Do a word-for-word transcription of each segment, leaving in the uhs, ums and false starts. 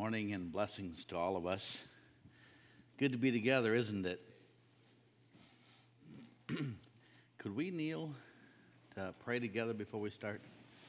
morning and blessings to all of us. Good to be together, isn't it? Could we kneel to pray together before we start?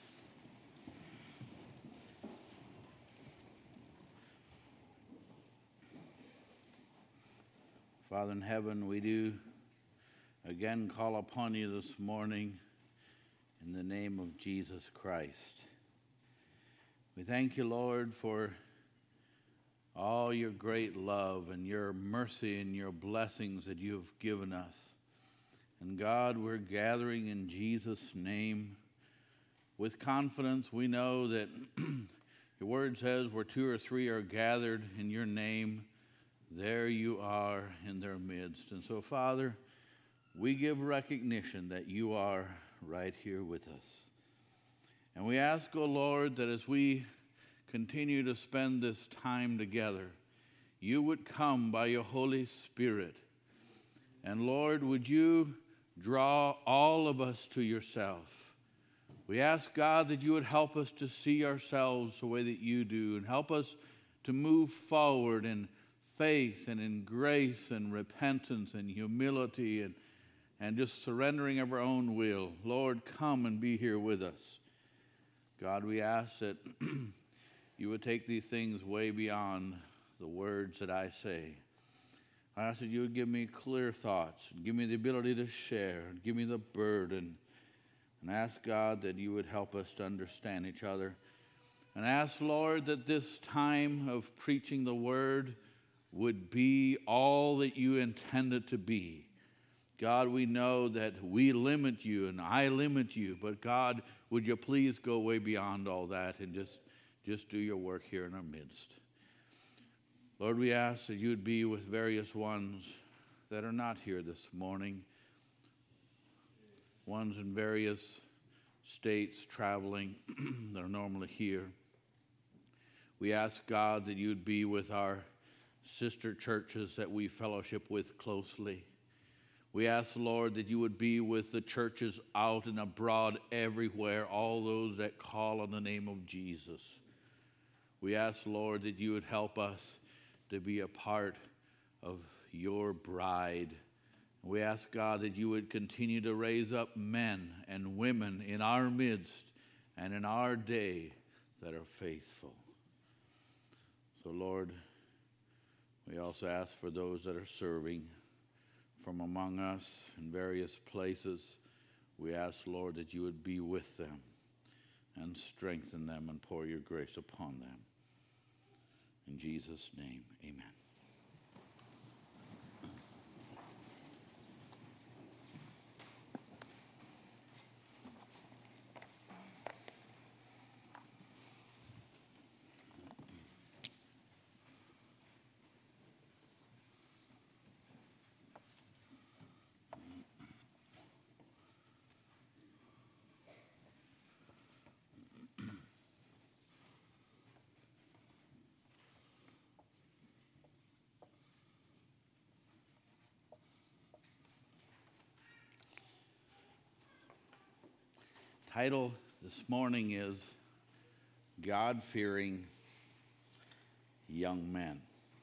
Father in heaven, we do again call upon you this morning in the name of Jesus Christ. We thank you, Lord, for all your great love and your mercy and your blessings that you have given us. And God, we're gathering in Jesus' name with confidence. We know that your word says where two or three are gathered in your name, there you are in their midst. And so, Father, we give recognition that you are right here with us. And we ask, O Lord, that as we continue to spend this time together, you would come by your Holy Spirit. And Lord, would you draw all of us to yourself? We ask, God, that you would help us to see ourselves the way that you do, and help us to move forward in faith and in grace and repentance and humility and, and just surrendering of our own will. Lord, come and be here with us. God, we ask that you would take these things way beyond the words that I say. I ask that you would give me clear thoughts, and give me the ability to share, and give me the burden. And ask, God, that you would help us to understand each other. And ask, Lord, that this time of preaching the word would be all that you intended to be. God, we know that we limit you and I limit you, but God, would you please go way beyond all that and just, just do your work here in our midst. Lord, we ask that you would be with various ones that are not here this morning, ones in various states traveling that are normally here. We ask, God, that you would be with our sister churches that we fellowship with closely. We ask, Lord, that you would be with the churches out and abroad everywhere, all those that call on the name of Jesus. We ask, Lord, that you would help us to be a part of your bride. We ask, God, that you would continue to raise up men and women in our midst and in our day that are faithful. So, Lord, we also ask for those that are serving from among us in various places. We ask, Lord, that you would be with them and strengthen them and pour your grace upon them. In Jesus' name, amen. Title this morning is God-Fearing Young Men.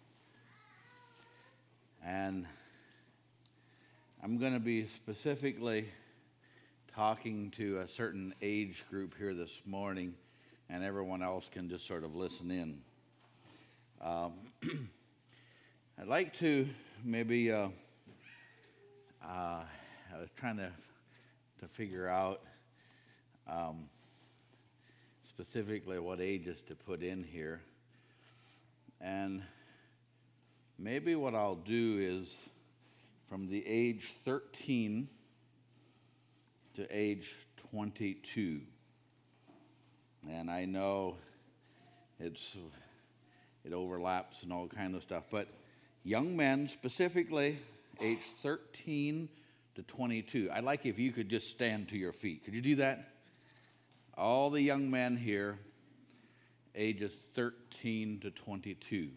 And I'm going to be specifically talking to a certain age group here this morning, and everyone else can just sort of listen in. Um, I'd like to maybe, uh, uh, I was trying to, to figure out Um, specifically what ages to put in here. And maybe what I'll do is from the age thirteen to age twenty-two. And I know it's it overlaps and all kind of stuff, but young men specifically age thirteen to twenty-two. I'd like if you could just stand to your feet. Could you do that? All the young men here, ages thirteen to twenty-two.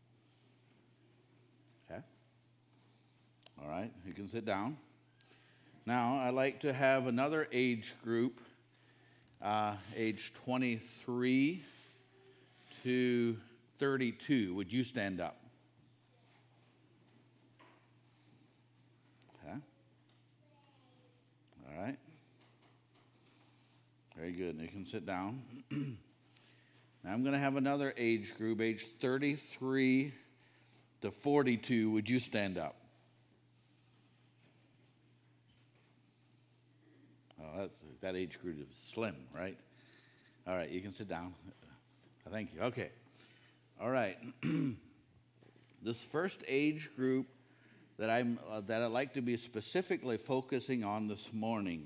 Okay? All right, you can sit down. Now, I'd like to have another age group, uh, age twenty-three to thirty-two, would you stand up? Okay. All right. Very good. You can sit down. Now I'm going to have another age group, age thirty-three to forty-two. Would you stand up? Oh, that's, that age group is slim, right? All right, you can sit down. Thank you. Okay. All right. This first age group that I'm uh, that I'd like to be specifically focusing on this morning,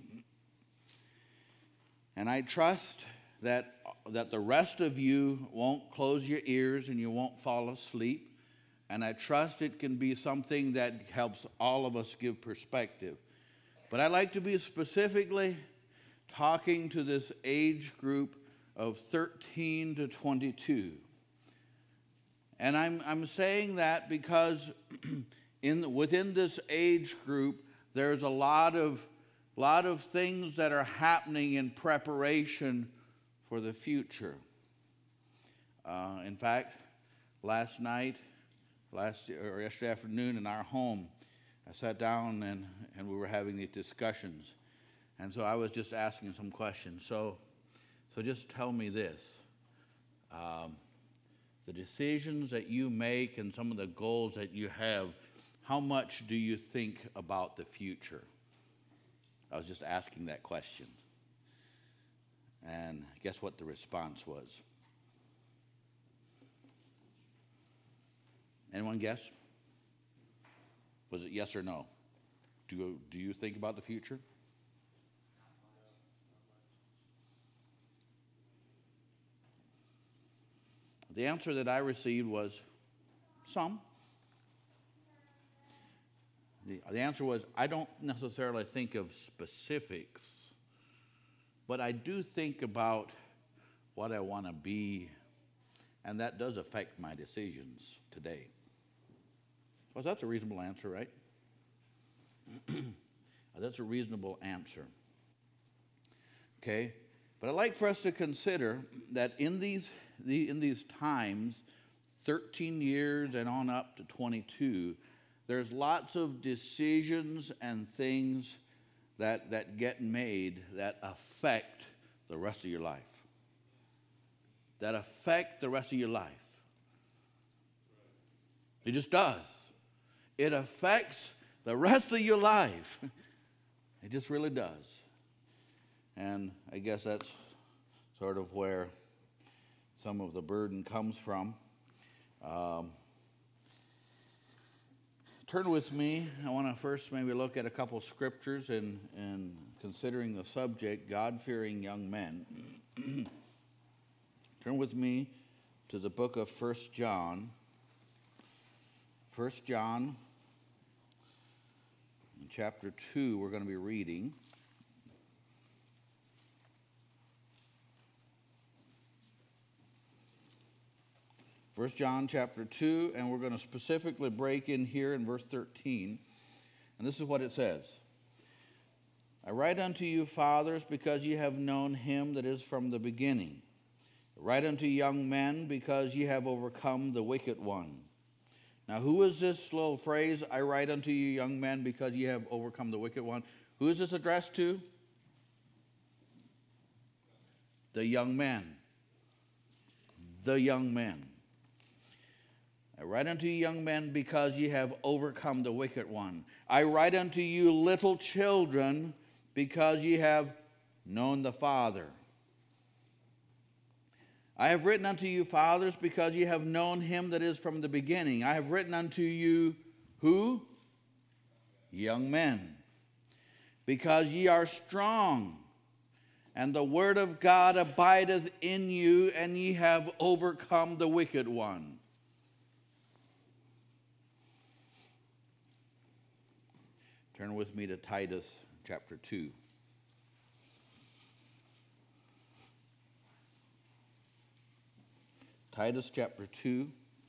and I trust that that the rest of you won't close your ears and you won't fall asleep, and I trust it can be something that helps all of us give perspective. But I'd like to be specifically talking to this age group of thirteen to twenty-two. And I'm I'm saying that because in within this age group there's a lot of lot of things that are happening in preparation for the future. Uh, in fact, last night, last or yesterday afternoon in our home, I sat down and, and we were having these discussions. And so I was just asking some questions. So, so just tell me this. Um, the decisions that you make and some of the goals that you have, how much do you think about the future? I was just asking that question. And guess what the response was? Anyone guess? Was it yes or no? Do you, do you think about the future? The answer that I received was some. The, the answer was, I don't necessarily think of specifics, but I do think about what I want to be, and that does affect my decisions today. Well, that's a reasonable answer, right? That's a reasonable answer. Okay? But I'd like for us to consider that in these, the, in these times, thirteen years and on up to twenty-two, there's lots of decisions and things that, that get made that affect the rest of your life. That affect the rest of your life. It just does. It affects the rest of your life. It just really does. And I guess that's sort of where some of the burden comes from. Um, turn with me. I want to first maybe look at a couple scriptures and, and considering the subject, God-fearing young men. Turn with me to the book of First John. First John, in chapter two, we're going to be reading. First John chapter two, and we're going to specifically break in here in verse thirteen. And this is what it says. I write unto you, fathers, because ye have known him that is from the beginning. I write unto young men, because ye have overcome the wicked one. Now, who is this little phrase, I write unto you, young men, because ye have overcome the wicked one? Who is this addressed to? The young men. The young men. I write unto you, young men, because ye have overcome the wicked one. I write unto you, little children, because ye have known the Father. I have written unto you, fathers, because ye have known him that is from the beginning. I have written unto you, who? Young men. Because ye are strong, and the word of God abideth in you, and ye have overcome the wicked one. Turn with me to Titus chapter two. Titus chapter two.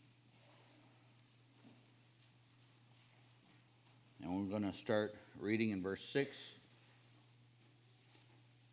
And we're going to start reading in verse six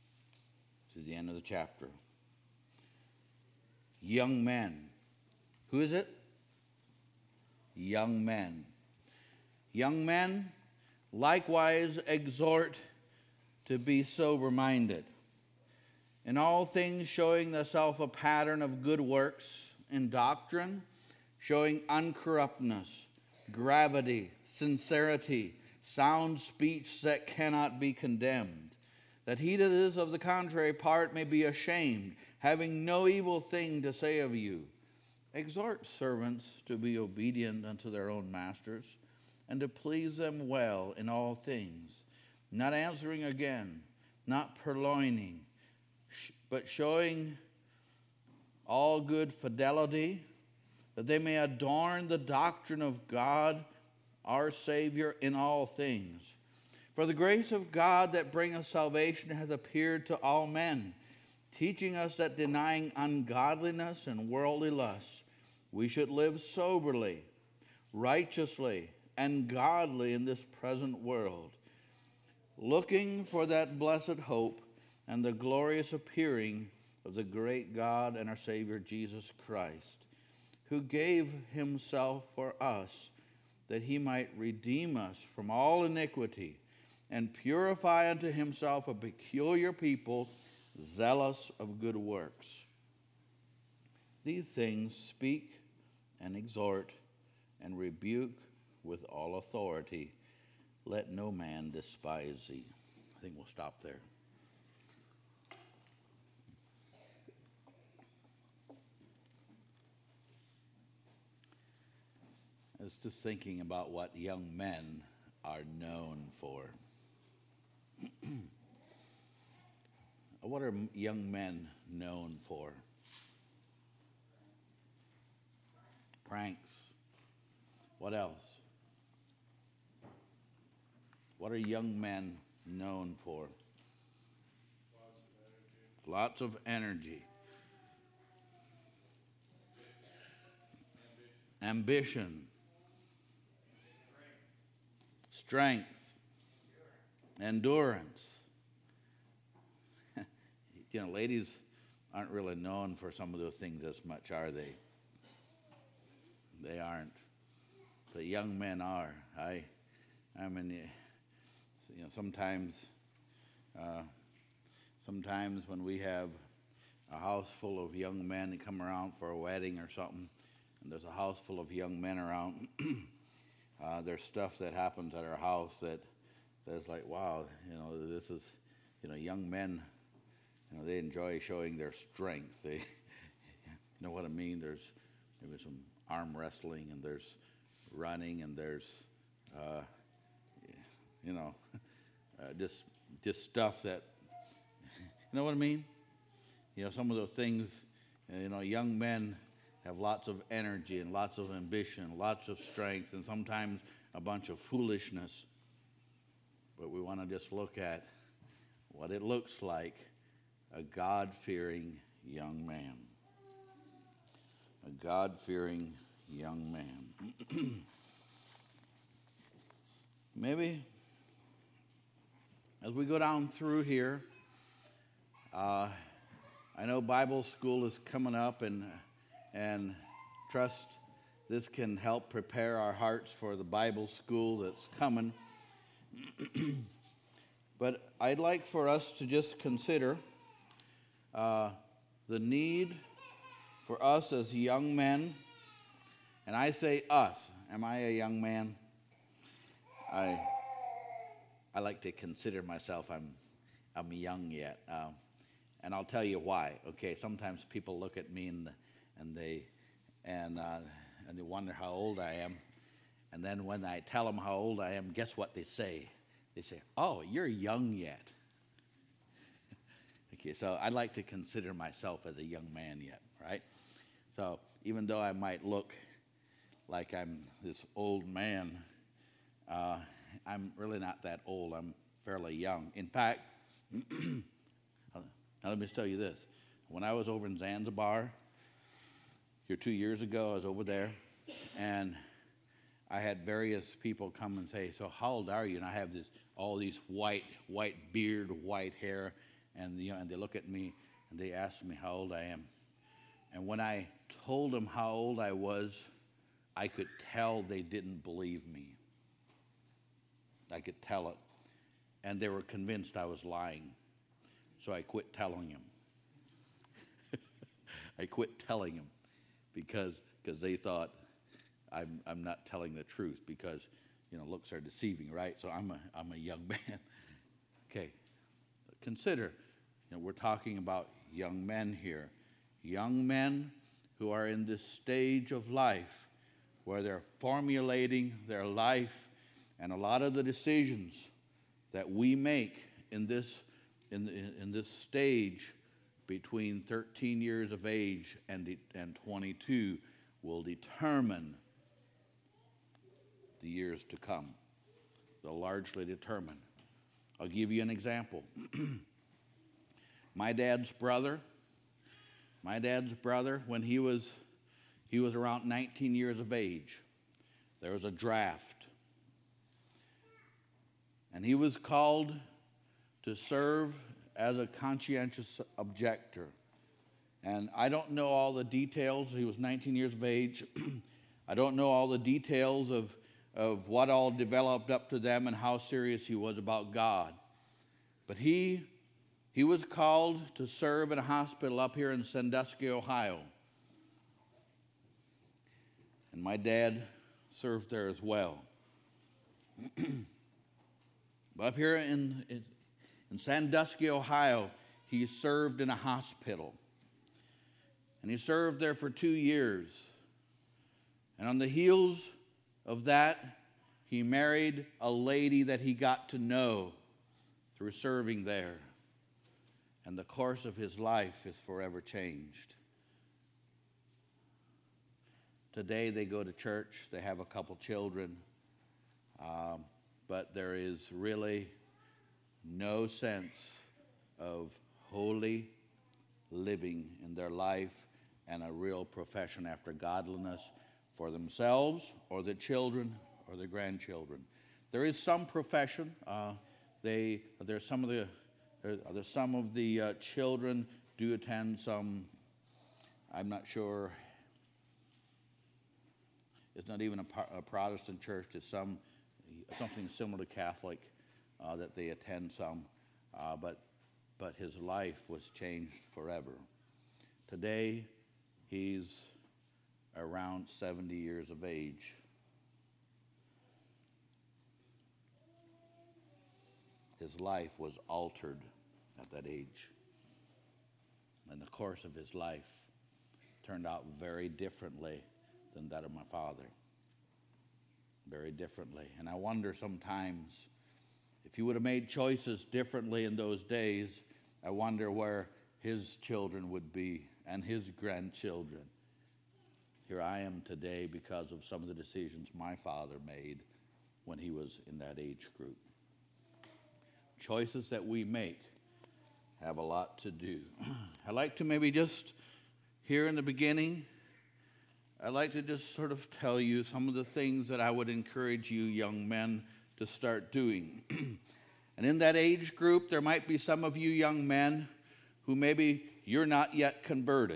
to the end of the chapter. Young men, Who is it? Young men. Young men, likewise exhort to be sober-minded, in all things showing thyself a pattern of good works, in doctrine, showing uncorruptness, gravity, sincerity, sound speech that cannot be condemned, that he that is of the contrary part may be ashamed, having no evil thing to say of you. Exhort servants to be obedient unto their own masters, and to please them well in all things, not answering again, not purloining, but showing all good fidelity, that they may adorn the doctrine of God, our Savior, in all things. For the grace of God that bringeth salvation hath appeared to all men, teaching us that denying ungodliness and worldly lusts, we should live soberly, righteously, and godly in this present world, looking for that blessed hope and the glorious appearing of the great God and our Savior Jesus Christ, who gave himself for us, that he might redeem us from all iniquity, and purify unto himself a peculiar people, zealous of good works. These things speak and exhort and rebuke with all authority. Let no man despise thee. I think we'll stop there. I was just thinking about what young men are known for. What are young men known for? Pranks. What else? What are young men known for? Lots of energy. Ambition. Strength. Endurance. You know, ladies aren't really known for some of those things as much, are they? They aren't. But young men are. I, I mean, you know, sometimes, uh, sometimes when we have a house full of young men that come around for a wedding or something, and there's a house full of young men around, uh, there's stuff that happens at our house that that's like, wow, you know, this is, you know, young men. You know, they enjoy showing their strength. They, you know what I mean? There's maybe some arm wrestling, and there's running, and there's, uh, you know, uh, just just stuff that, you know what I mean? You know, some of those things. You know, young men have lots of energy and lots of ambition, lots of strength, and sometimes a bunch of foolishness. But we want to just look at what it looks like. A God-fearing young man. A God-fearing young man. Maybe as we go down through here, uh, I know Bible school is coming up, and and trust this can help prepare our hearts for the Bible school that's coming. But I'd like for us to just consider Uh, the need for us as young men, and I say us. Am I a young man? I I like to consider myself I'm I'm young yet, uh, and I'll tell you why. Okay, sometimes people look at me and and they and uh, and they wonder how old I am, and then when I tell them how old I am, guess what they say? They say, "Oh, you're young yet." Okay, so I'd like to consider myself as a young man yet, right? So even though I might look like I'm this old man, uh, I'm really not that old. I'm fairly young. In fact, now let me just tell you this. When I was over in Zanzibar, here two years ago, I was over there, and I had various people come and say, "So how old are you?" And I have this all these white, white beard, white hair. And, you know, and they look at me and they ask me how old I am. And when I told them how old I was, I could tell they didn't believe me. I could tell it. And they were convinced I was lying. So I quit telling them. I quit telling them because because they thought I'm I'm not telling the truth because, you know, looks are deceiving, right? So I'm a I'm a young man. Okay. Consider, you know, we're talking about young men here. Young men who are in this stage of life where they're formulating their life, and a lot of the decisions that we make in this in, in, in this stage between thirteen years of age and, and twenty-two will determine the years to come. They'll largely determine. I'll give you an example. My dad's brother, my dad's brother, when he was he was around nineteen years of age, there was a draft. And he was called to serve as a conscientious objector. And I don't know all the details. He was nineteen years of age. I don't know all the details of, of what all developed up to them and how serious he was about God. But he, he was called to serve in a hospital up here in Sandusky, Ohio. And my dad served there as well. But up here in, in, in Sandusky, Ohio, he served in a hospital. And he served there for two years. And on the heels of that, he married a lady that he got to know through serving there. And the course of his life is forever changed. Today they go to church, they have a couple children, um, but there is really no sense of holy living in their life and a real profession after godliness for themselves or the children or the grandchildren. There is some profession. Uh, they there's some of the there, there's some of the uh, children do attend some. I'm not sure. It's not even a, a Protestant church. It's some something similar to Catholic uh, that they attend some, uh, but but his life was changed forever. Today, he's around seventy years of age. His life was altered at that age, and the course of his life turned out very differently than that of my father. Very differently. And I wonder sometimes if he would have made choices differently in those days, I wonder where his children would be and his grandchildren. Here I am today because of some of the decisions my father made when he was in that age group. Choices that we make have a lot to do. I'd like to maybe just here in the beginning, I'd like to just sort of tell you some of the things that I would encourage you young men to start doing. And in that age group, there might be some of you young men who maybe you're not yet converted.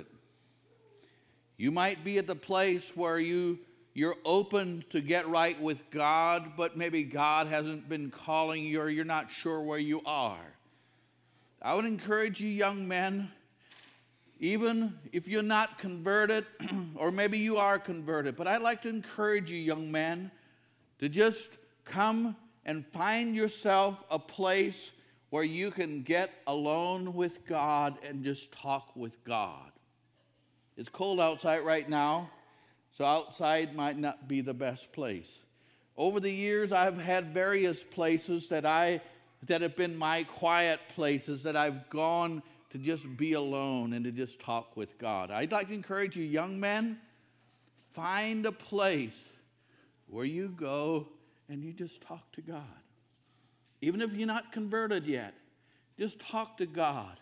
You might be at the place where you, you're open to get right with God, but maybe God hasn't been calling you or you're not sure where you are. I would encourage you young men, even if you're not converted, or maybe you are converted, but I'd like to encourage you, young men, to just come and find yourself a place where you can get alone with God and just talk with God. It's cold outside right now, so outside might not be the best place. Over the years, I've had various places that I that have been my quiet places that I've gone to just be alone and to just talk with God. I'd like to encourage you, young men, find a place where you go and you just talk to God. Even if you're not converted yet, just talk to God.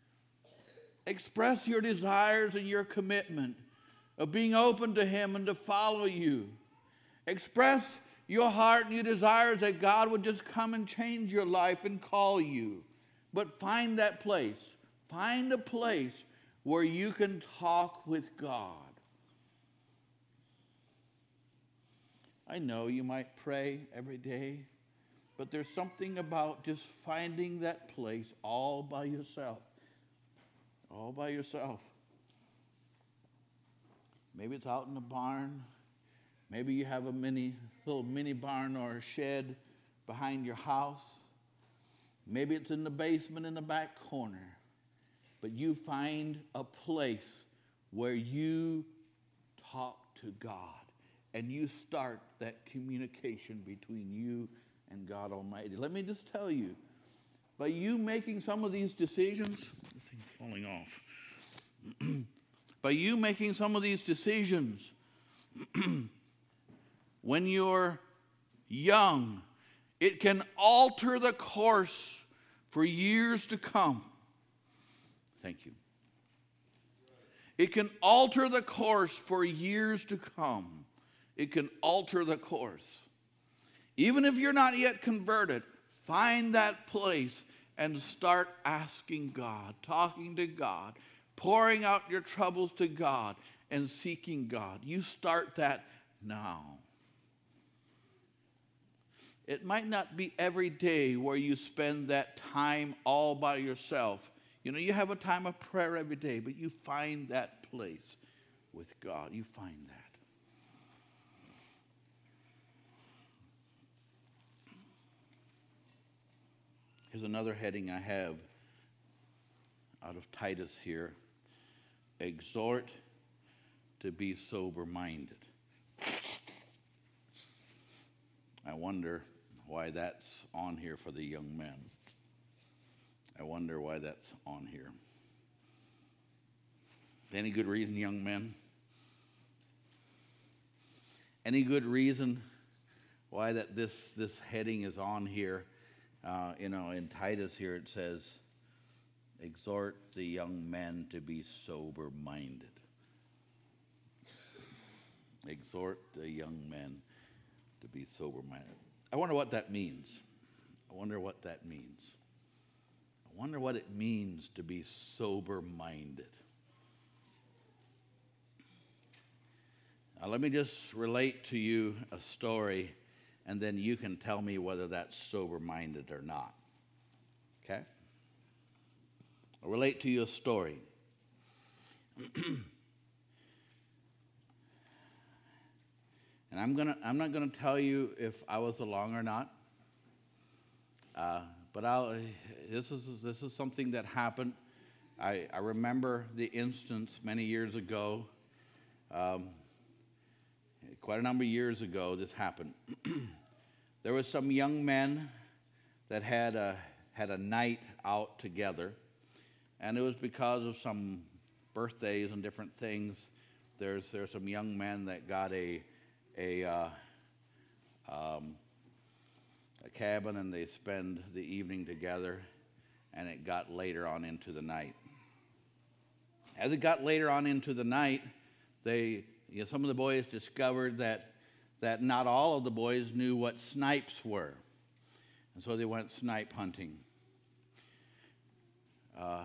Express your desires and your commitment of being open to Him and to follow you. Express your heart and your desires that God would just come and change your life and call you. But find that place. Find a place where you can talk with God. I know you might pray every day, but there's something about just finding that place all by yourself. All by yourself. Maybe it's out in the barn. Maybe you have a mini, little mini barn or a shed behind your house. Maybe it's in the basement in the back corner. But you find a place where you talk to God. And you start that communication between you and God Almighty. Let me just tell you, by you making some of these decisions, this thing's falling off. By you making some of these decisions, when you're young, it can alter the course for years to come. Thank you. It can alter the course for years to come. It can alter the course. Even if you're not yet converted, find that place and start asking God, talking to God, pouring out your troubles to God, and seeking God. You start that now. It might not be every day where you spend that time all by yourself. You know, you have a time of prayer every day, but you find that place with God. You find that. Here's another heading I have out of Titus here. Exhort to be sober-minded. I wonder why that's on here for the young men. I wonder why that's on here. Any good reason, young men? Any good reason why that this, this heading is on here? Uh, you know, in Titus here it says, exhort the young men to be sober-minded. Exhort the young men to be sober-minded. I wonder what that means. I wonder what that means. I wonder what it means to be sober-minded. Now, let me just relate to you a story, and then you can tell me whether that's sober-minded or not. Okay? I'll relate to you a story. And I'm gonna I'm not gonna tell you if I was along or not. Uh, but I'll this is this is something that happened. I, I remember the instance many years ago. Um, quite a number of years ago, this happened. There was some young men that had a had a night out together, and it was because of some birthdays and different things. There's there's some young men that got a a uh, um, a cabin, and they spend the evening together, and it got later on into the night. As it got later on into the night, they you know, some of the boys discovered that that not all of the boys knew what snipes were, and so they went snipe hunting. Uh,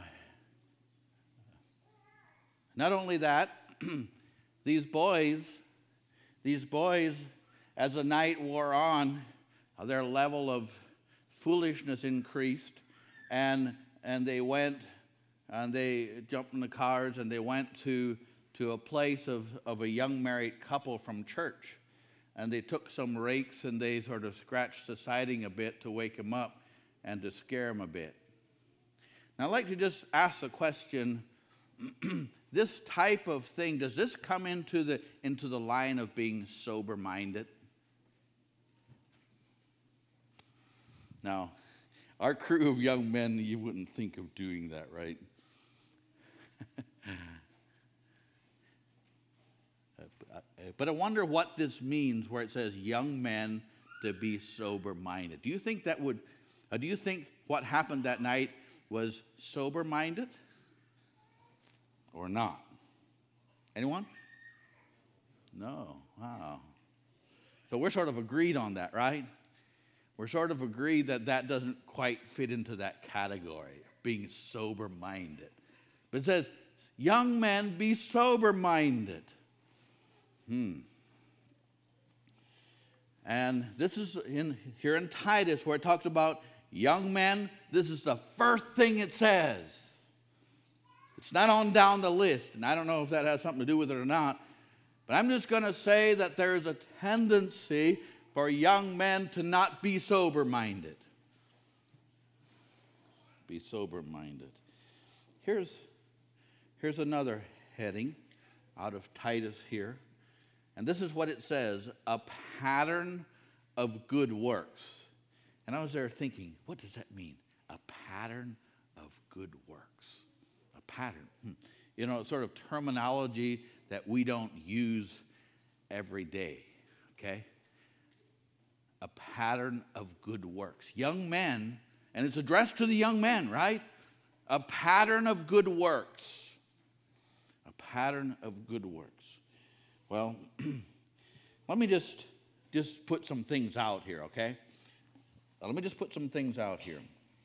not only that, these boys, these boys, as the night wore on, uh, their level of foolishness increased, and and they went and they jumped in the cars and they went to to a place of, of a young married couple from church, and they took some rakes and they sort of scratched the siding a bit to wake them up and to scare them a bit. Now, I'd like to just ask the question, this type of thing, does this come into the into the line of being sober-minded? Now, our crew of young men, you wouldn't think of doing that, right? But I wonder what this means where it says young men to be sober-minded. Do you think that would, uh, do you think what happened that night was sober-minded or not? Anyone? No. Wow. So we're sort of agreed on that, right? We're sort of agreed that that doesn't quite fit into that category, being sober-minded. But it says young men, be sober-minded. Hmm. And this is in here in Titus where it talks about young men. This is the first thing it says. It's not on down the list, and I don't know if that has something to do with it or not, but I'm just going to say that there's a tendency for young men to not be sober-minded. Be sober-minded. Here's, here's another heading out of Titus here. And this is what it says, a pattern of good works. And I was there thinking, what does that mean? A pattern of good works. A pattern. Hmm. You know, it's sort of terminology that we don't use every day, okay? A pattern of good works. Young men, and it's addressed to the young men, right? A pattern of good works. A pattern of good works. Well, let me just, just put some things out here, okay? Let me just put some things out here.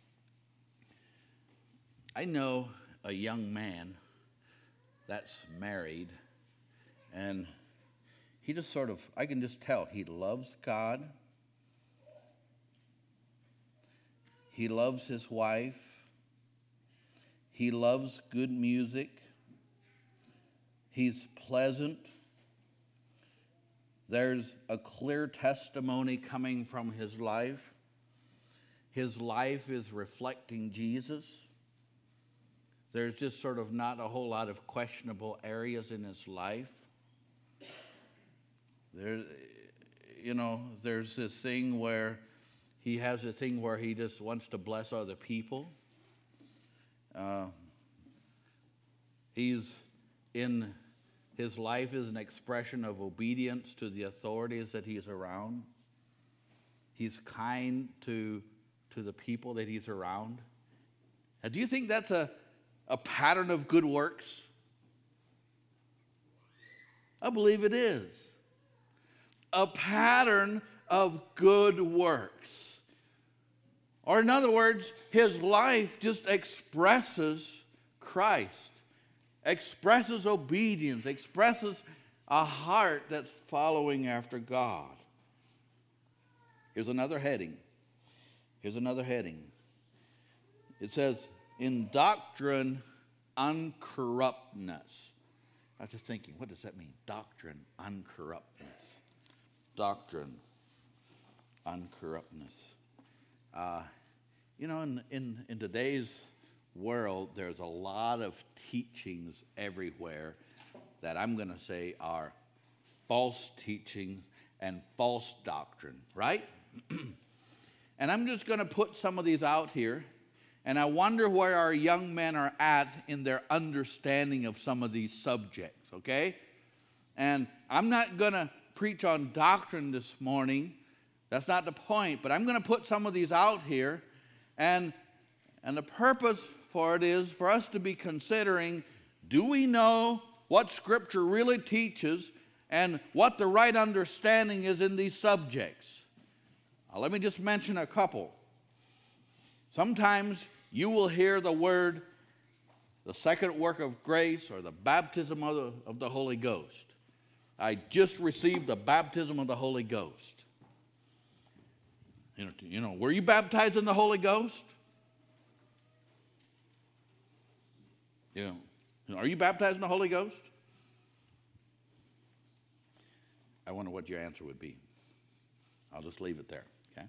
I know a young man that's married, and he just sort of, I can just tell, he loves God. He loves his wife. He loves good music. He's pleasant. There's a clear testimony coming from his life. His life is reflecting Jesus. There's just sort of not a whole lot of questionable areas in his life. There, you know, there's this thing where he has a thing where he just wants to bless other people. Uh, he's in... His life is an expression of obedience to the authorities that he's around. He's kind to, to the people that he's around. Now, do you think that's a, a pattern of good works? I believe it is. A pattern of good works. Or in other words, his life just expresses Christ. Expresses obedience, expresses a heart that's following after God. Here's another heading. Here's another heading. It says, in doctrine, uncorruptness. I was just thinking, what does that mean? Doctrine, uncorruptness. Doctrine, uncorruptness. Uh, you know, in, in, in today's world, there's a lot of teachings everywhere that I'm going to say are false teaching and false doctrine, right? And I'm just going to put some of these out here, and I wonder where our young men are at in their understanding of some of these subjects, okay? And I'm not going to preach on doctrine this morning. That's not the point, but I'm going to put some of these out here, and and the purpose for it is for us to be considering, do we know what Scripture really teaches and what the right understanding is in these subjects? Now, let me just mention a couple. Sometimes you will hear the word, the second work of grace, or the baptism of the, of the Holy Ghost. I just received the baptism of the Holy Ghost. You know, you know, were you baptized in the Holy Ghost? You know, are you baptized in the Holy Ghost? I wonder what your answer would be. I'll just leave it there, okay?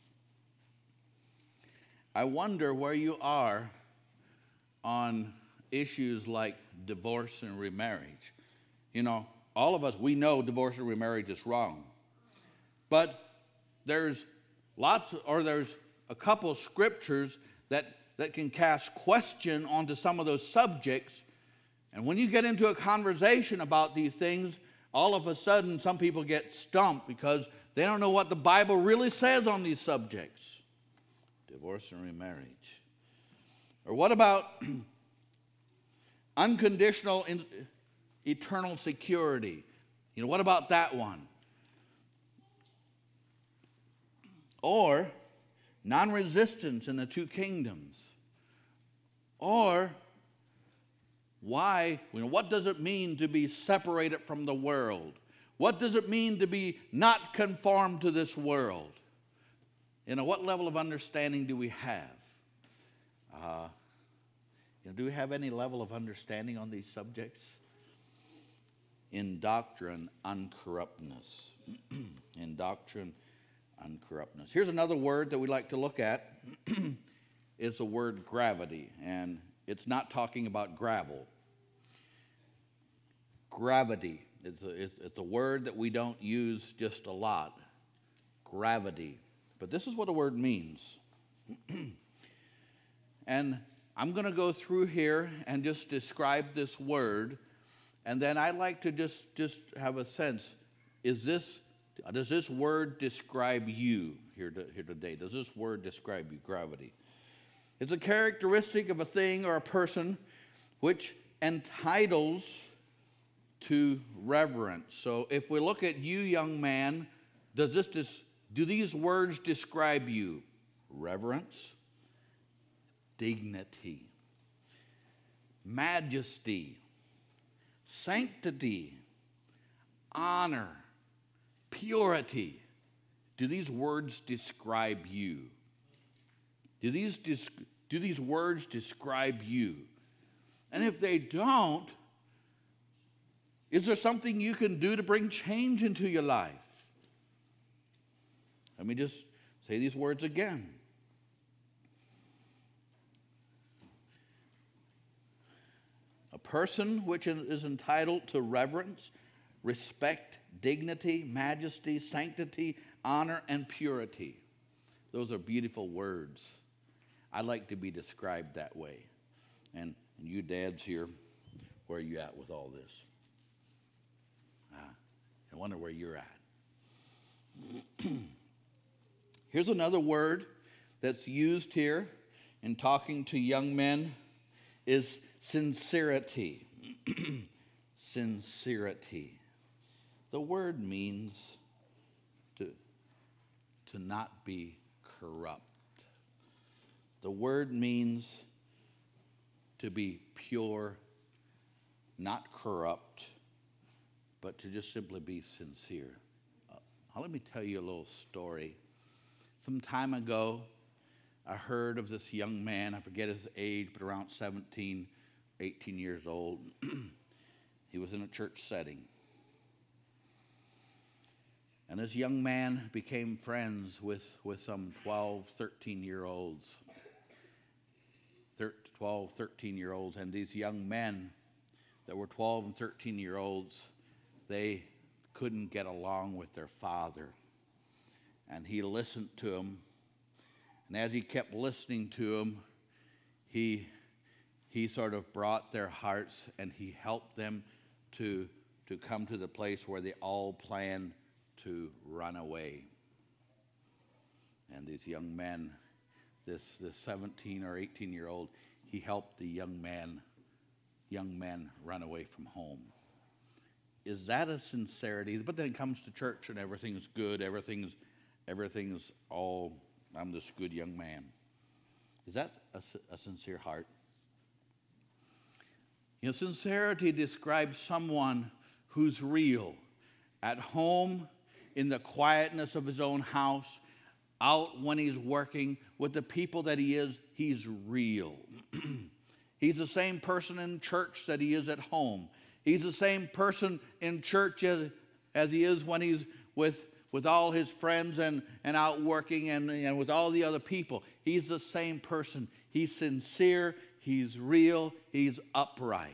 I wonder where you are on issues like divorce and remarriage. You know, all of us, we know divorce and remarriage is wrong. But there's lots, or there's a couple of scriptures that that can cast question onto some of those subjects. And when you get into a conversation about these things, all of a sudden some people get stumped because they don't know what the Bible really says on these subjects. Divorce and remarriage. Or what about unconditional in, eternal security? You know, what about that one? Or non-resistance in the two kingdoms. Or Why? You know, what does it mean to be separated from the world? What does it mean to be not conformed to this world? You know, what level of understanding do we have? Uh, you know, do we have any level of understanding on these subjects? In doctrine, uncorruptness. In doctrine, uncorruptness. Here's another word that we like to look at. It's the word gravity, and it's not talking about gravel. Gravity. It's a, it's, it's a word that we don't use just a lot. Gravity. But this is what the word means. And I'm going to go through here and just describe this word, and then I'd like to just, just have a sense, is this, does this word describe you here, to, here today? Does this word describe you, gravity? It's a characteristic of a thing or a person which entitles to reverence. So if we look at you, young man, does this dis- do these words describe you? Reverence, dignity, majesty, sanctity, honor, purity. Do these words describe you? Do these, do these words describe you? And if they don't, is there something you can do to bring change into your life? Let me just say these words again. A person which is entitled to reverence, respect, dignity, majesty, sanctity, honor, and purity. Those are beautiful words. I'd like to be described that way. And, and you dads here, where are you at with all this? Ah, I wonder where you're at. Here's another word that's used here in talking to young men is sincerity. Sincerity. The word means to, to not be corrupt. The word means to be pure, not corrupt, but to just simply be sincere. Uh, let me tell you a little story. Some time ago, I heard of this young man, I forget his age, but around seventeen, eighteen years old. He was in a church setting. And this young man became friends with, with some twelve, thirteen-year-olds. twelve, thirteen-year-olds. And these young men that were twelve and thirteen-year-olds, they couldn't get along with their father. And he listened to them. And as he kept listening to them, he, he sort of brought their hearts and he helped them to, to come to the place where they all planned to run away. And these young men, this, this seventeen or eighteen-year-old, he helped the young man, young men run away from home. Is that a sincerity? But then it comes to church and everything's good, everything's Everything's all, I'm this good young man. Is that a, a sincere heart? You know, sincerity describes someone who's real. At home, in the quietness of his own house, out when he's working, with the people that he is, he's real. He's the same person in church that he is at home. He's the same person in church as, as he is when he's with with all his friends and, and out working and, and with all the other people. He's the same person. He's sincere, he's real, he's upright.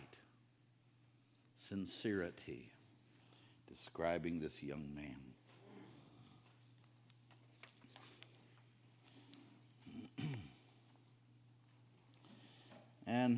Sincerity, describing this young man. And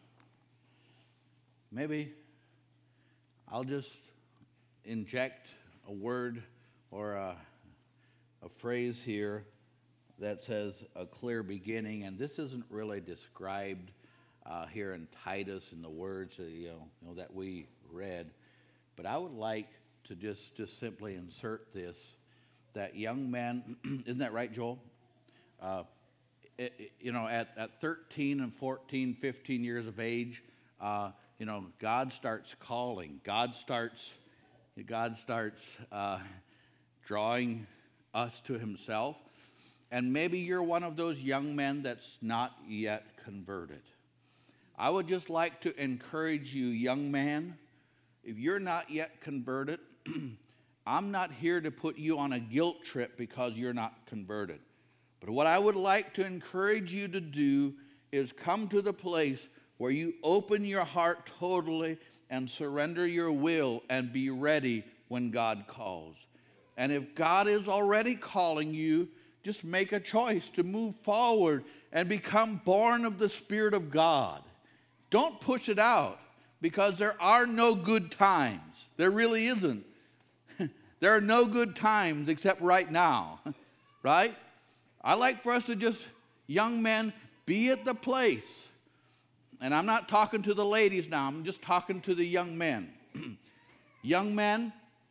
maybe I'll just inject a word or a, a phrase here that says a clear beginning, and this isn't really described uh, here in Titus in the words that, you know, you know, that we read, but I would like to just, just simply insert this, that young men, isn't that right, Joel? Uh, it, it, you know, at, at thirteen and fourteen, fifteen years of age, uh, you know, God starts calling. God starts, God starts uh, drawing us to himself. And maybe you're one of those young men that's not yet converted. I would just like to encourage you, young man, if you're not yet converted, I'm not here to put you on a guilt trip because you're not converted. But what I would like to encourage you to do is come to the place where you open your heart totally and surrender your will and be ready when God calls. And if God is already calling you, just make a choice to move forward and become born of the Spirit of God. Don't push it out, because there are no good times. There really isn't. There are no good times except right now, right? I like for us to just, young men, be at the place. And I'm not talking to the ladies now. I'm just talking to the young men. Young men,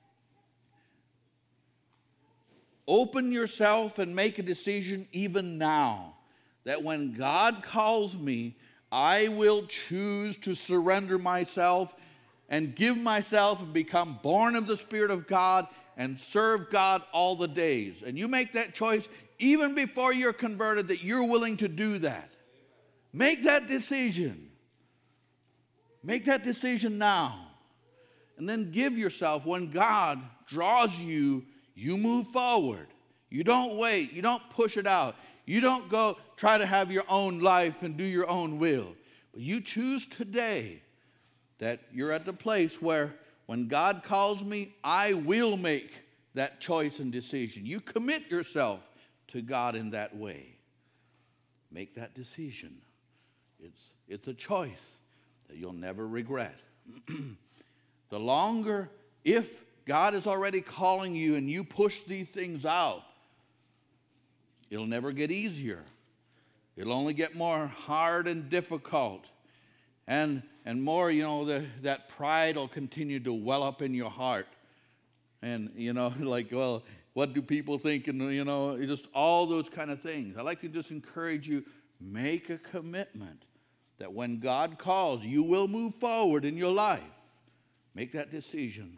open yourself and make a decision even now that when God calls me, I will choose to surrender myself and give myself and become born of the Spirit of God and serve God all the days. And you make that choice even before you're converted, that you're willing to do that. Make that decision. Make that decision now. And then give yourself, when God draws you, you move forward. You don't wait. You don't push it out. You don't go try to have your own life and do your own will. But you choose today that you're at the place where when God calls me, I will make that choice and decision. You commit yourself to God in that way. Make that decision. It's, it's a choice that you'll never regret. The longer, if God is already calling you and you push these things out, it'll never get easier. It'll only get more hard and difficult. And and more, you know, the, that pride will continue to well up in your heart. And, you know, like, well, what do people think? And, you know, just all those kind of things. I'd like to just encourage you, make a commitment that when God calls, you will move forward in your life. Make that decision.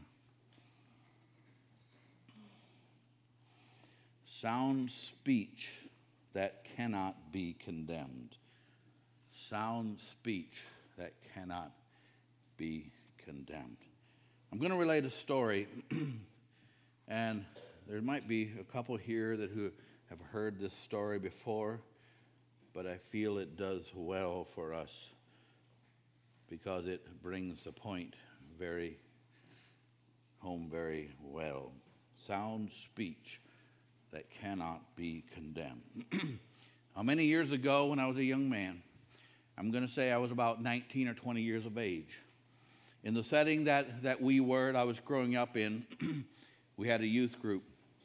Sound speech that cannot be condemned. Sound speech that cannot be condemned. I'm going to relate a story, and there might be a couple here that who have heard this story before, but I feel it does well for us because it brings the point very home very well. Sound speech that cannot be condemned. How many years ago, when I was a young man, I'm going to say I was about nineteen or twenty years of age. In the setting that, that we were, I was growing up in, we had a youth group.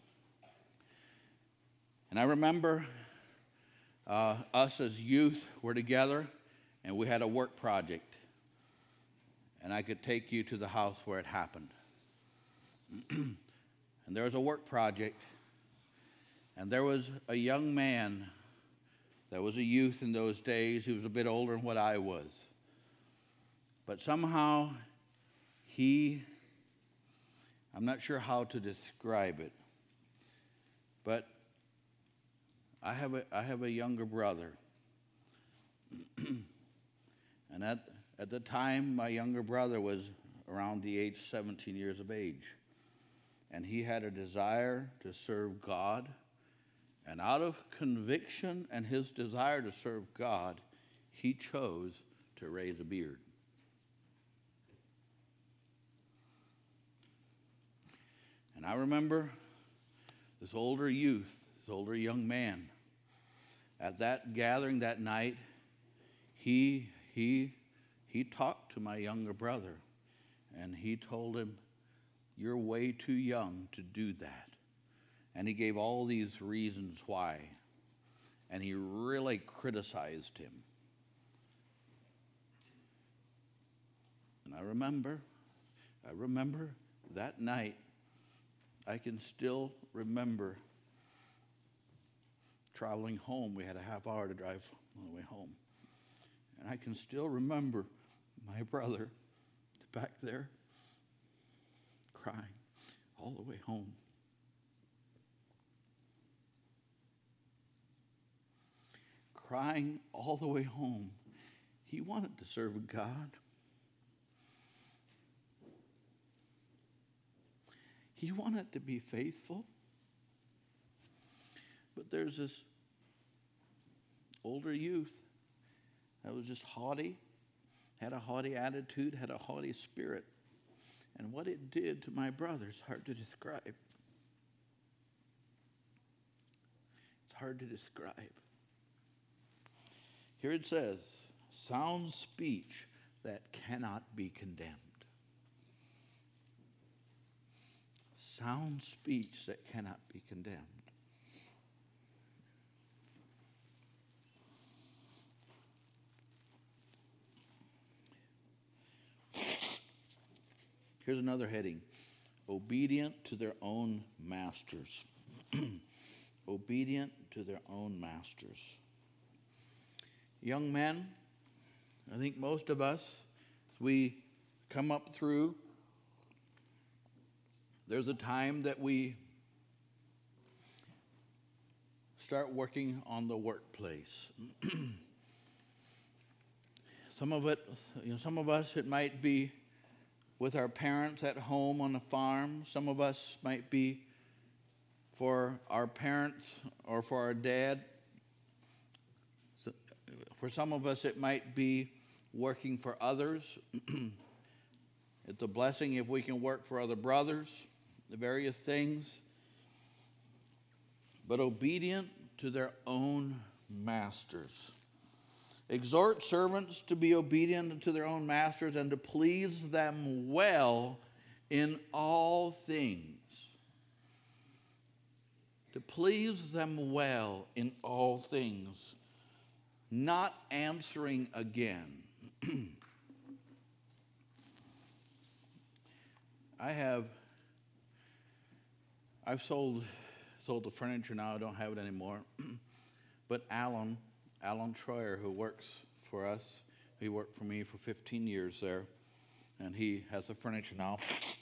And I remember uh, us as youth were together, and we had a work project. And I could take you to the house where it happened. And there was a work project, and there was a young man that was a youth in those days. He was a bit older than what I was. But somehow he, I'm not sure how to describe it, but I have a, I have a younger brother. And at, at the time, my younger brother was around the age seventeen years of age. And he had a desire to serve God. And out of conviction and his desire to serve God, he chose to raise a beard. And I remember this older youth, this older young man, at that gathering that night, he, he, he talked to my younger brother, and he told him, "You're way too young to do that." And he gave all these reasons why. And he really criticized him. And I remember, I remember that night, I can still remember traveling home. We had a half hour to drive on the way home. And I can still remember my brother back there crying all the way home. Crying all the way home. He wanted to serve God. He wanted to be faithful. But there's this older youth that was just haughty, had a haughty attitude, had a haughty spirit. And what it did to my brother is hard to describe. It's hard to describe. Here it says, sound speech that cannot be condemned. Sound speech that cannot be condemned. Here's another heading. Obedient to their own masters. Obedient to their own masters. Young men, I think most of us, as we come up through, there's a time that we start working on the workplace. Some of it, you know, some of us, it might be with our parents at home on the farm. Some of us might be for our parents or for our dad. For some of us, it might be working for others. It's a blessing if we can work for other brothers, the various things. But obedient to their own masters. Exhort servants to be obedient to their own masters and to please them well in all things. To please them well in all things. Not answering again. I have, I've sold, sold the furniture now. I don't have it anymore. But Alan, Alan Troyer, who works for us, he worked for me for fifteen years there, and he has the furniture now.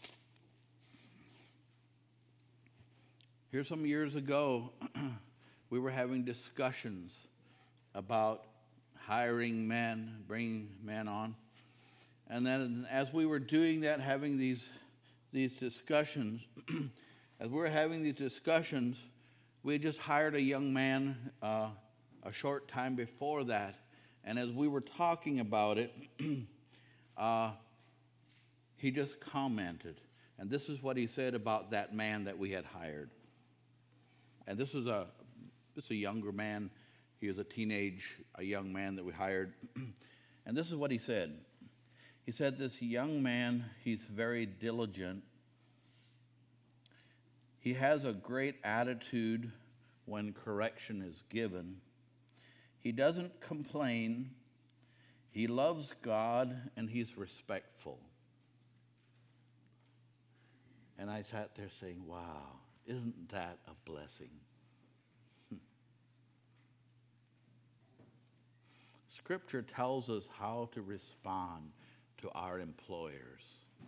Here some years ago, we were having discussions about hiring men, bringing men on. And then as we were doing that, having these, these discussions, as we were having these discussions, we had just hired a young man uh, a short time before that. And as we were talking about it, uh, he just commented. And this is what he said about that man that we had hired. And this was a, this is a younger man. He was a teenage, a young man that we hired. And this is what he said. He said, this young man, he's very diligent. He has a great attitude when correction is given. He doesn't complain. He loves God, and he's respectful. And I sat there saying, wow, isn't that a blessing? Scripture tells us how to respond to our employers.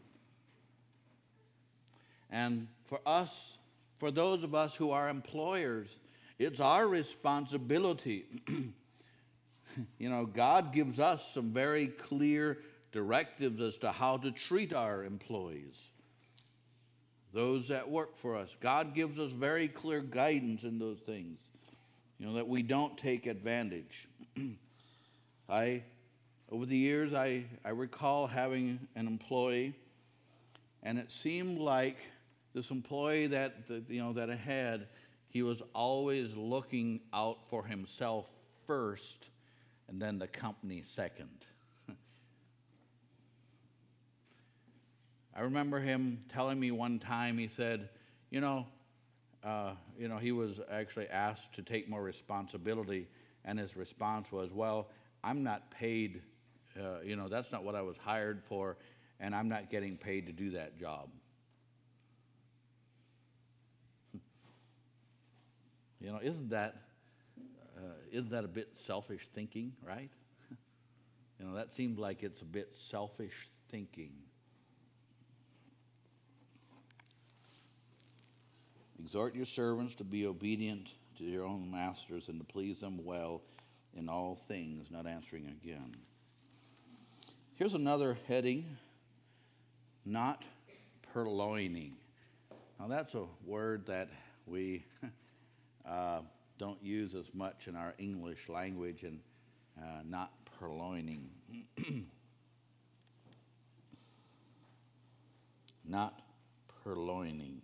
And for us, for those of us who are employers, it's our responsibility. You know, God gives us some very clear directives as to how to treat our employees, those that work for us. God gives us very clear guidance in those things, you know, that we don't take advantage. I, over the years, I, I recall having an employee, and it seemed like this employee that, that you know that I had, he was always looking out for himself first, and then the company second. I remember him telling me one time. He said, "You know, uh, you know, he was actually asked to take more responsibility, and his response was, well, I'm not paid, uh, you know, that's not what I was hired for, and I'm not getting paid to do that job." You know, isn't that, uh, isn't that a bit selfish thinking, right? You know, that seems like it's a bit selfish thinking. Exhort your servants to be obedient to your own masters and to please them well in all things, not answering again. Here's another heading, not purloining. Now that's a word that we uh, don't use as much in our English language, and uh, not purloining. Not purloining.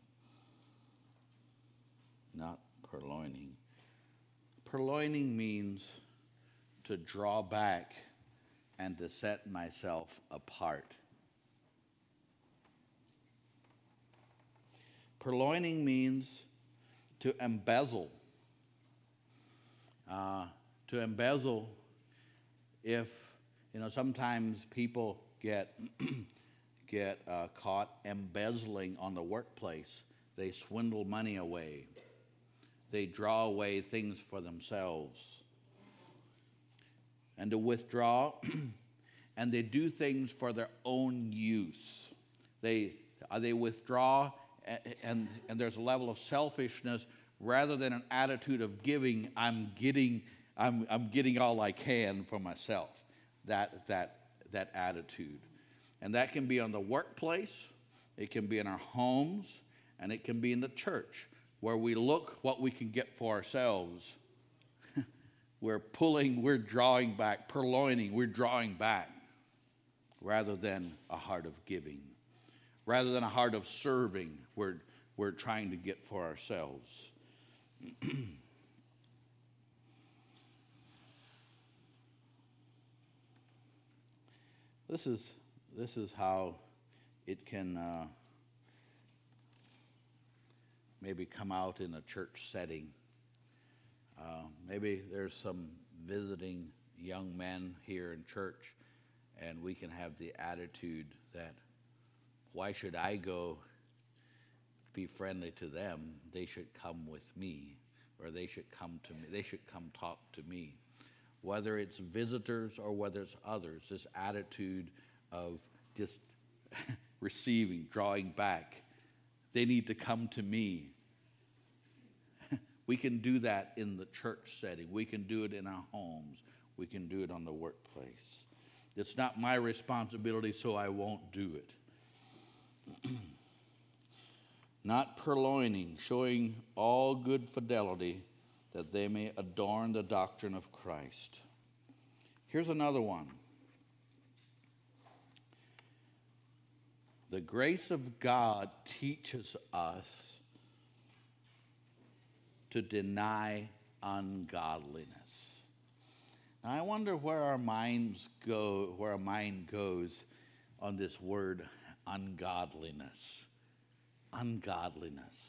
Not purloining. Purloining means to draw back and to set myself apart. Purloining means to embezzle. Uh, to embezzle, if, you know, sometimes people get get uh, caught embezzling on the workplace. They swindle money away. They draw away things for themselves. And to withdraw, and they do things for their own use. They uh, they withdraw, and, and and there's a level of selfishness rather than an attitude of giving. I'm getting I'm I'm getting all I can for myself. That that that attitude, and that can be on the workplace. It can be in our homes, and it can be in the church, where we look what we can get for ourselves. We're pulling, we're drawing back, purloining, we're drawing back, rather than a heart of giving. Rather than a heart of serving, we're, we're trying to get for ourselves. This is, this is how it can uh, maybe come out in a church setting. Uh, maybe there's some visiting young men here in church, and we can have the attitude that, why should I go be friendly to them? They should come with me, or they should come to me. They should come talk to me. Whether it's visitors or whether it's others, this attitude of just receiving, drawing back. They need to come to me. We can do that in the church setting. We can do it in our homes. We can do it on the workplace. It's not my responsibility, so I won't do it. Not purloining, showing all good fidelity, that they may adorn the doctrine of Christ. Here's another one. The grace of God teaches us to deny ungodliness. Now, I wonder where our minds go, where our mind goes on this word ungodliness. Ungodliness.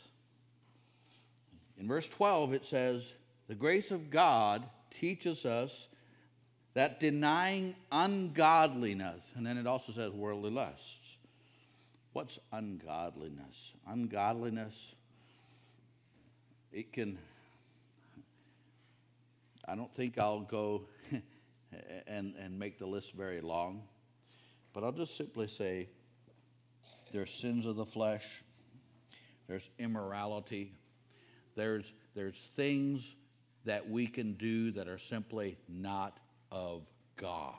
In verse twelve, it says, the grace of God teaches us that denying ungodliness, and then it also says worldly lusts. What's ungodliness? Ungodliness, it can, I don't think I'll go and, and make the list very long, but I'll just simply say there's sins of the flesh, there's immorality, there's, there's things that we can do that are simply not of God.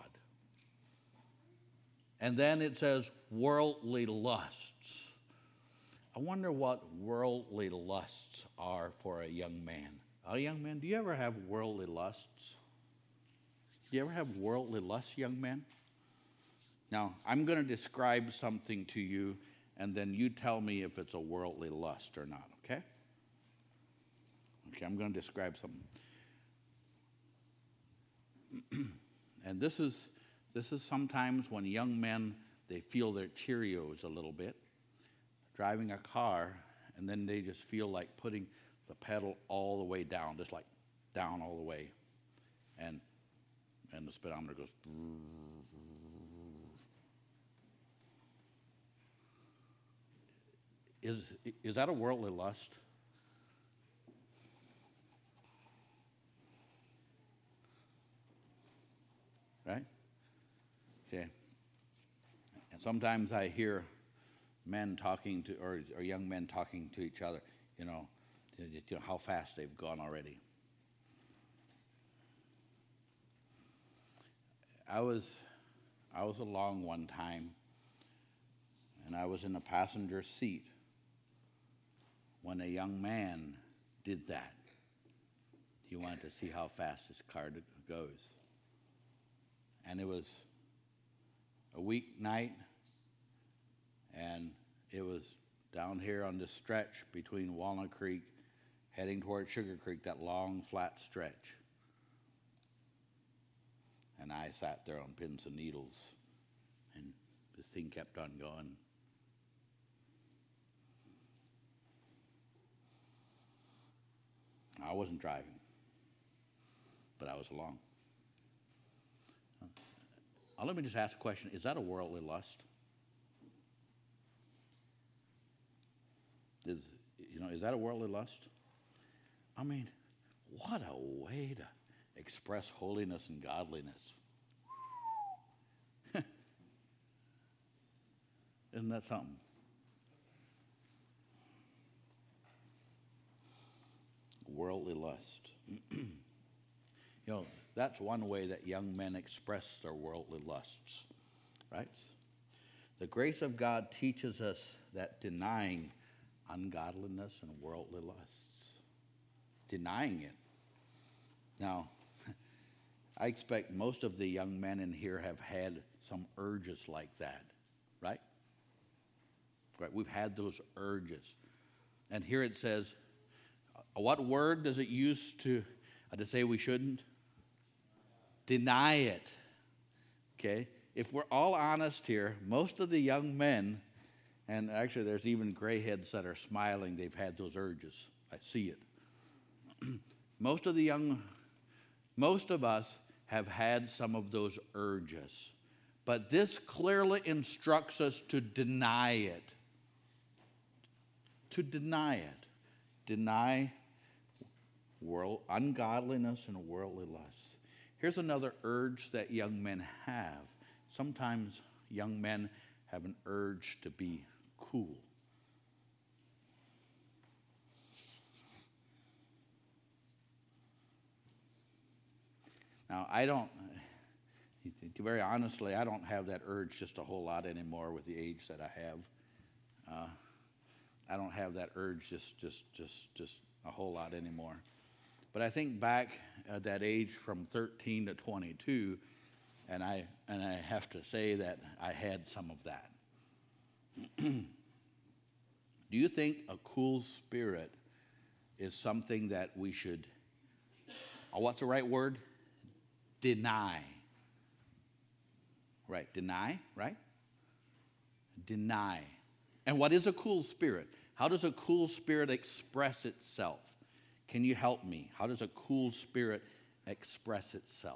And then it says worldly lusts. I wonder what worldly lusts are for a young man. A young man, do you ever have worldly lusts? Do you ever have worldly lusts, young men? Now, I'm going to describe something to you, and then you tell me if it's a worldly lust or not, okay? Okay, I'm going to describe something. And this is this is sometimes when young men, they feel their Cheerios a little bit, driving a car, and then they just feel like putting the pedal all the way down, just like down all the way, and and the speedometer goes. Is is that a worldly lust? Right? Okay. And sometimes I hear men talking to, or, or young men talking to each other, you know, you know, how fast they've gone already. I was, I was along one time, and I was in the passenger seat when a young man did that. He wanted to see how fast his car goes. And it was a weeknight, and it was down here on this stretch between Walnut Creek, heading toward Sugar Creek, that long, flat stretch. And I sat there on pins and needles, and this thing kept on going. I wasn't driving, but I was along. Uh, let me just ask a question. Is that a worldly lust? Is, you know, is that a worldly lust? I mean, what a way to express holiness and godliness. Isn't that something? Worldly lust. You know, that's one way that young men express their worldly lusts, right? The grace of God teaches us that denying ungodliness and worldly lusts, denying it. Now, I expect most of the young men in here have had some urges like that, right? Right, we've had those urges. And here it says, what word does it use to, uh, to say we shouldn't? Deny it. Okay? If we're all honest here, most of the young men, and actually there's even gray heads that are smiling, they've had those urges. I see it. most of the young, most of us have had some of those urges. But this clearly instructs us to deny it. To deny it. Deny world ungodliness and worldly lusts. Here's another urge that young men have. Sometimes young men have an urge to be cool. Now, I don't, very honestly, I don't have that urge just a whole lot anymore with the age that I have. Uh, I don't have that urge just, just, just, just a whole lot anymore. But I think back at that age from thirteen to twenty-two, and I and I have to say that I had some of that. Do you think a cool spirit is something that we should, oh, what's the right word? Deny. Right, deny, right? Deny. And what is a cool spirit? How does a cool spirit express itself? Can you help me? How does a cool spirit express itself?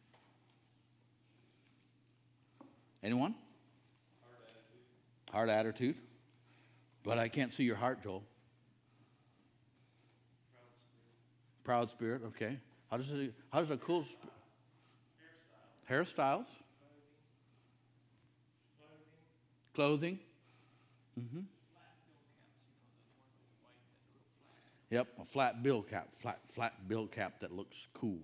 Anyone? Hard attitude. Hard attitude. But I can't see your heart, Joel. Proud spirit. Proud spirit, okay. How does it, how does a cool spirit? Hairstyle. Hairstyles. Clothing. Clothing. Mm-hmm. Yep, a flat bill cap, flat flat bill cap that looks cool.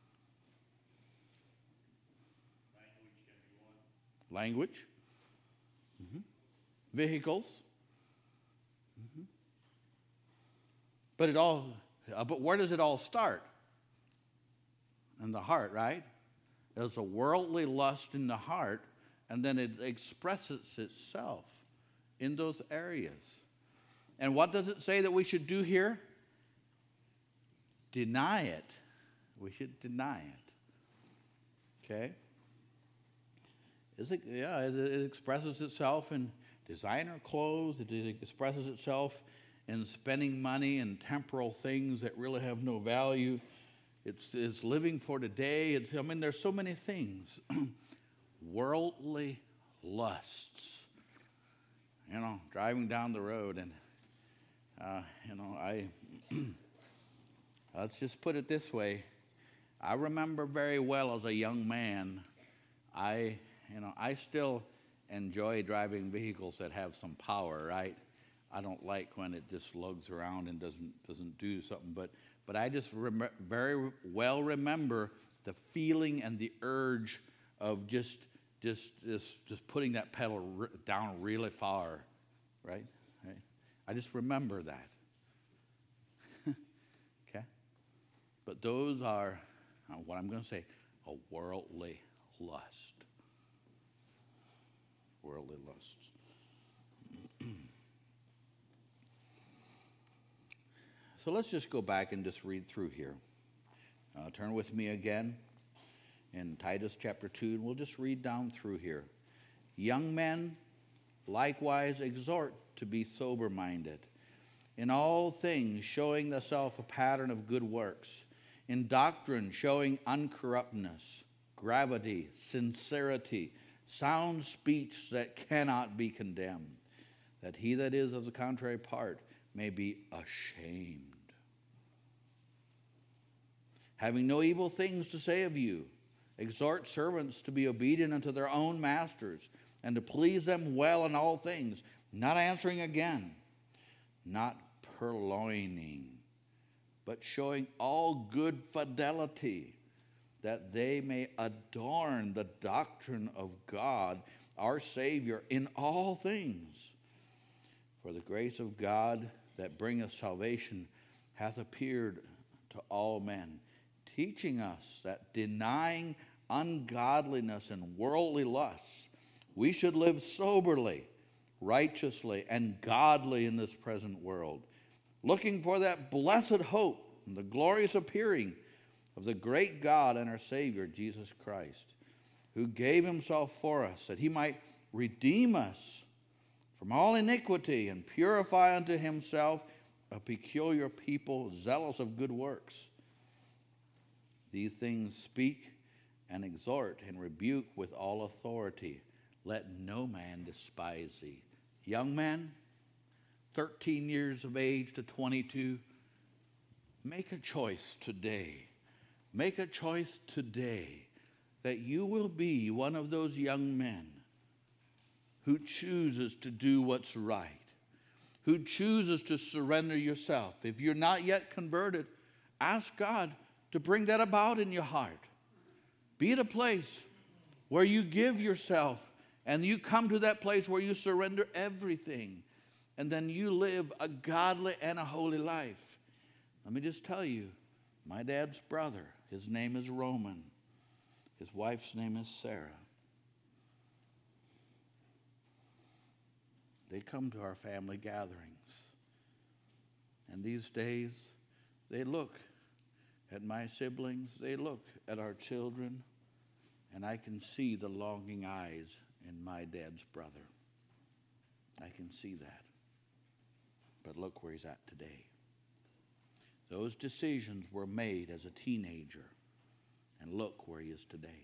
Language can be one. Language. Mm-hmm. Vehicles. Mm-hmm. But it all, uh, but where does it all start? In the heart, right? There's a worldly lust in the heart, and then it expresses itself in those areas. And what does it say that we should do here? Deny it. We should deny it. Okay? Is it, yeah, it, it expresses itself in designer clothes. It expresses itself in spending money in temporal things that really have no value. It's, it's living for today. It's, I mean, there's so many things. Worldly lusts. You know, driving down the road and, uh, you know, I, let's just put it this way. I remember very well as a young man, I you know, I still enjoy driving vehicles that have some power, right? I don't like when it just lugs around and doesn't doesn't do something, but but I just rem- very well remember the feeling and the urge of just just just just putting that pedal r- down really far, right? Right? I just remember that. Okay? But those are uh, what I'm going to say, a worldly lust. Worldly lusts. So let's just go back and just read through here. Uh, turn with me again in Titus chapter two, and we'll just read down through here. Young men, likewise, exhort to be sober-minded, in all things showing thyself a pattern of good works, in doctrine showing uncorruptness, gravity, sincerity, sound speech that cannot be condemned, that he that is of the contrary part may be ashamed. Having no evil things to say of you, exhort servants to be obedient unto their own masters, and to please them well in all things, not answering again, not purloining, but showing all good fidelity, that they may adorn the doctrine of God, our Savior, in all things. For the grace of God that bringeth salvation hath appeared to all men, teaching us that denying ungodliness and worldly lusts, we should live soberly, righteously, and godly in this present world, looking for that blessed hope and the glorious appearing of the great God and our Savior, Jesus Christ, who gave himself for us, that he might redeem us from all iniquity and purify unto himself a peculiar people, zealous of good works. These things speak and exhort and rebuke with all authority. Let no man despise thee. Young man, thirteen years of age to twenty-two, make a choice today. Make a choice today that you will be one of those young men who chooses to do what's right, who chooses to surrender yourself. If you're not yet converted, ask God to bring that about in your heart. Be at a place where you give yourself and you come to that place where you surrender everything, and then you live a godly and a holy life. Let me just tell you, my dad's brother, his name is Roman. His wife's name is Sarah. They come to our family gatherings. And these days, they look at my siblings, they look at our children, and I can see the longing eyes in my dad's brother. I can see that. But look where he's at today. Those decisions were made as a teenager, and look where he is today.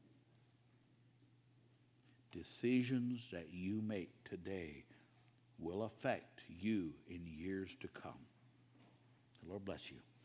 Decisions that you make today will affect you in years to come. The Lord bless you.